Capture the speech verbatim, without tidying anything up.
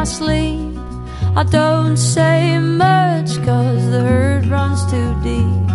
sleep. I don't say much 'cause the hurt runs too deep.